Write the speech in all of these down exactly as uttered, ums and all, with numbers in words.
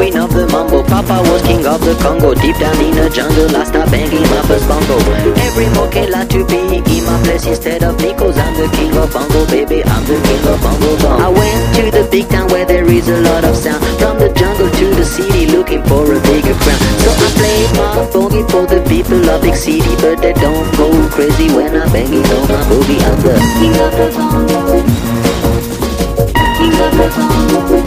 queen of the mambo. Papa was king of the Congo. Deep down in the jungle, I start banging my first bongo. Every monkey like to be in my place instead of me, cause I'm the king of bongo, baby, I'm the king of bongo bong. I went to the big town where there is a lot of sound. From the jungle to the city, looking for a bigger crown. So I played my boogie for the people of big city, but they don't go crazy when I'm banging on my boogie. I'm the king of the bongo, king of the bongo.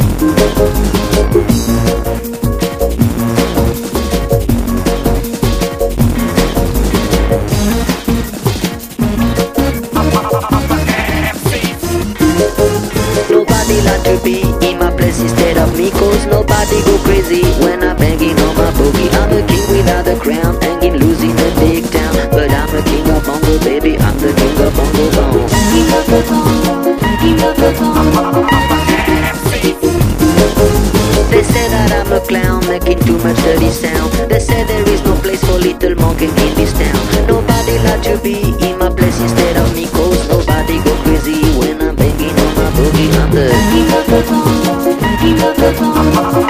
Nobody like to be in my place instead of me, cause nobody go crazy when I'm banging on my boogie. I'm the king without the crown, hanging loose in the big town, but I'm the king of bongo, baby, I'm the king of bongo bong. King of the bongo, king of the bongo. They say that I'm a clown, making too much dirty sound. They say there is no place for little monkey in this town. Nobody like to be in my place instead of me, cause nobody go crazy when I'm banging on my boogie. I'm the king of the bongo, king of the bongo.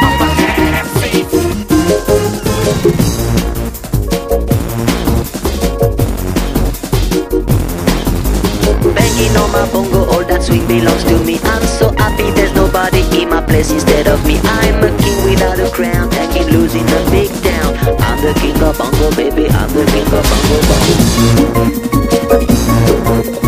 Banging on my bongo, all that swing belongs to me. I'm so happy there's nobody in my place instead of me. I'm a king without a crown, hanging loose in the big town. I'm the king of bongo, baby, I'm the king of bongo bong.